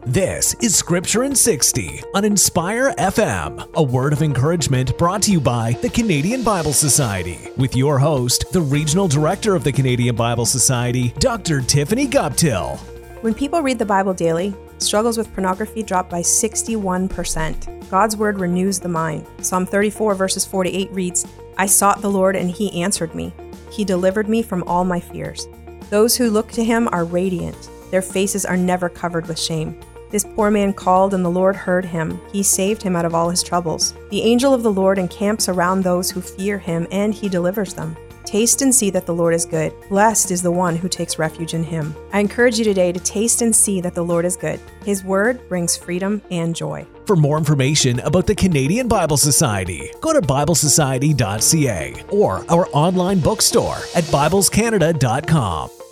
This is Scripture in 60 on Inspire FM, a word of encouragement brought to you by the Canadian Bible Society, with your host, the Regional Director of the Canadian Bible Society, Dr. Tiffany Guptill. When people read the Bible daily, struggles with pornography drop by 61%. God's word renews the mind. Psalm 34 verses 4-8 reads, "I sought the Lord and he answered me. He delivered me from all my fears." Those who look to him are radiant. Their faces are never covered with shame. This poor man called, and the Lord heard him. He saved him out of all his troubles. The angel of the Lord encamps around those who fear him, and he delivers them. Taste and see that the Lord is good. Blessed is the one who takes refuge in him. I encourage you today to taste and see that the Lord is good. His word brings freedom and joy. For more information about the Canadian Bible Society, go to biblesociety.ca or our online bookstore at biblescanada.com.